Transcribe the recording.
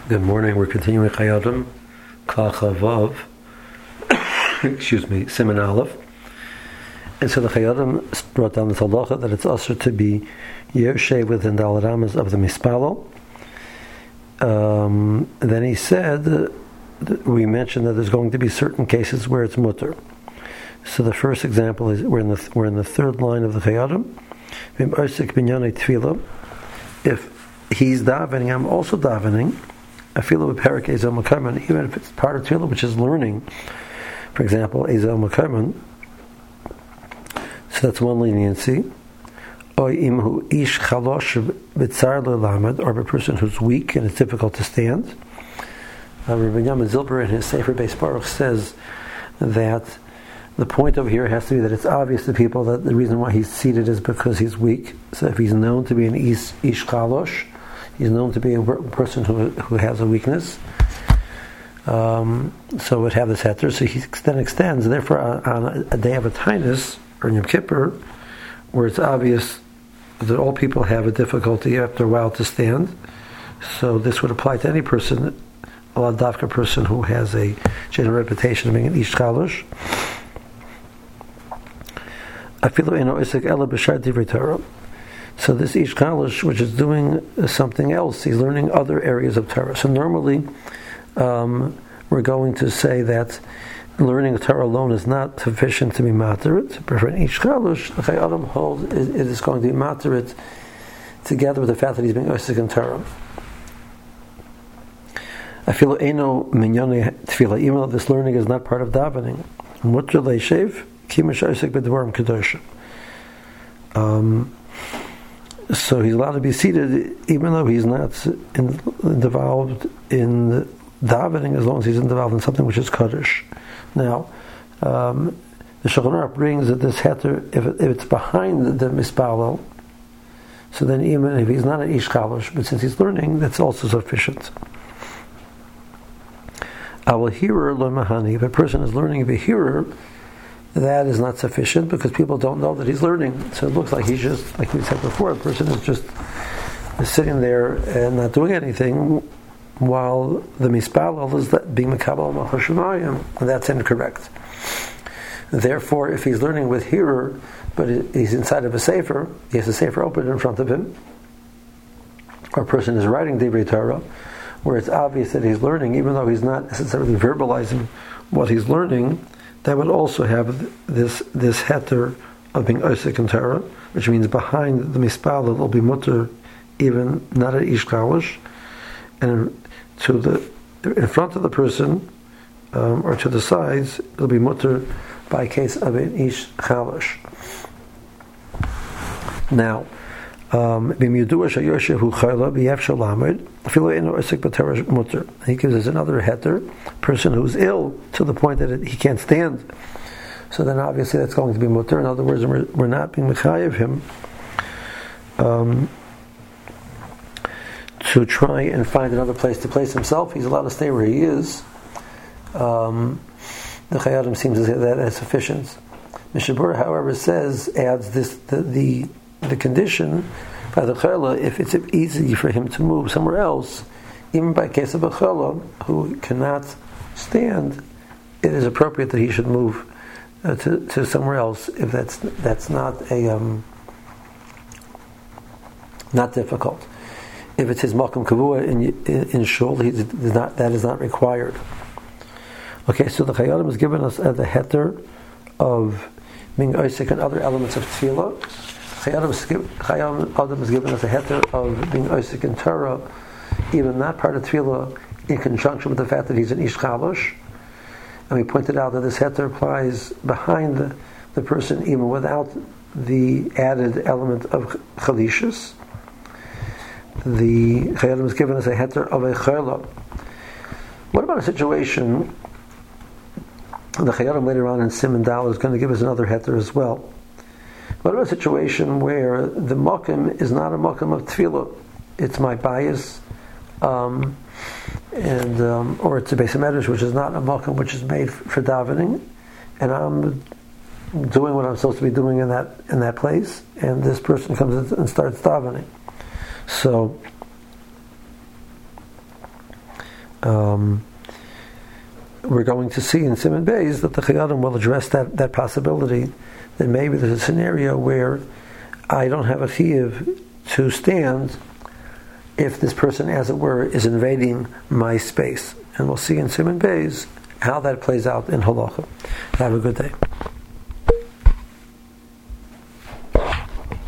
Good morning. We're continuing Chayadim, Kachavav, Siman Aleph. And so the Chayadim brought down this halacha that it's usher to be Yershe within the Alaramas of the Mispalo. Then he said, we mentioned that there's going to be certain cases where it's mutter. So the first example is we're in the third line of the Chayadim. If he's davening, I'm also davening. I feel with Perik Ezel Makaman, even if it's part of Tefillah, which is learning. For example, Ezel Makaman. So that's one leniency. Or ish chalosh b'tzar le'lamed, or a person who's weak and it's difficult to stand. Rabbi Yamin Zilber in his Sefer Beis Baruch says that the point over here has to be that it's obvious to people that the reason why he's seated is because he's weak. So if he's known to be an ish chalosh, he's known to be a person who has a weakness. So would have this heter. So he then extends. Therefore, on a day of a tinus or Yom Kippur, where it's obvious that all people have a difficulty after a while to stand, so this would apply to any person, a ladavka person who has a general reputation of being an ish chalosh. So this ish chalosh, which is doing something else, he's learning other areas of Torah. So normally, we're going to say that learning Torah alone is not sufficient to be materit. For an ish chalosh, the Chayadim holds it is going to be materit together with the fact that he's being osik in Torah. I feel eno minyone tefillah, even though this learning is not part of davening. Mutter leishev kimash osik b'dvarim kedoshim. So he's allowed to be seated even though he's not involved in davening, as long as he's involved in something which is kaddish. Now, the Shulchan Aruch brings that this heter, if it's behind the mispalo, so then even if he's not an ish chalosh, but since he's learning, that's also sufficient. Our hearer lo mahani, if a person is learning of a hearer, that is not sufficient because people don't know that he's learning. So it looks like he's just, like we said before, a person is just sitting there and not doing anything while the mispalel is being mekabel machashamayim, and that's incorrect. Therefore, if he's learning with hearer, but he's inside of a sefer, he has a sefer open in front of him, or a person is writing Divrei Torah, where it's obvious that he's learning, even though he's not necessarily verbalizing what he's learning, that would also have this heter of being osik in Torah, which means behind the mispal it will be mutter, even not an ish chalosh, and in front of the person or to the sides it'll be mutter by case of an ish chalosh. Now, he gives us another heter, person who's ill to the point that he can't stand. So then obviously that's going to be mutter. In other words, we're not being mechayev him to try and find another place to place himself. He's allowed to stay where he is. The Chayadim seems to say that as sufficient. Mishabur, however, adds this the condition by the chala, if it's easy for him to move somewhere else, even by case of a chala who cannot stand, it is appropriate that he should move to somewhere else if that's not not difficult. If it's his makom kavua in shul, that is not required. Okay, so the Chayadim has given us the heter of being osik and other elements of tefillah. Chayadim has given us a heter of being osik in Torah, even that part of tefillah, in conjunction with the fact that he's an ish chalosh. And we pointed out that this heter applies behind the person, even without the added element of chalishus. The Chayadim has given us a heter of a chala. What about a situation? The Chayadim later on in Siman Dal is going to give us another heter as well. What about a situation where the makom is not a makom of tefillah? It's my bias, or it's a Beis Medrash, which is not a makom which is made for davening, and I'm doing what I'm supposed to be doing in that place, and this person comes in and starts davening. So we're going to see in Siman Beis that the Chayadim will address that possibility, that maybe there's a scenario where I don't have a chiyuv to stand if this person, as it were, is invading my space. And we'll see in Siman Beis how that plays out in Halacha. Have a good day.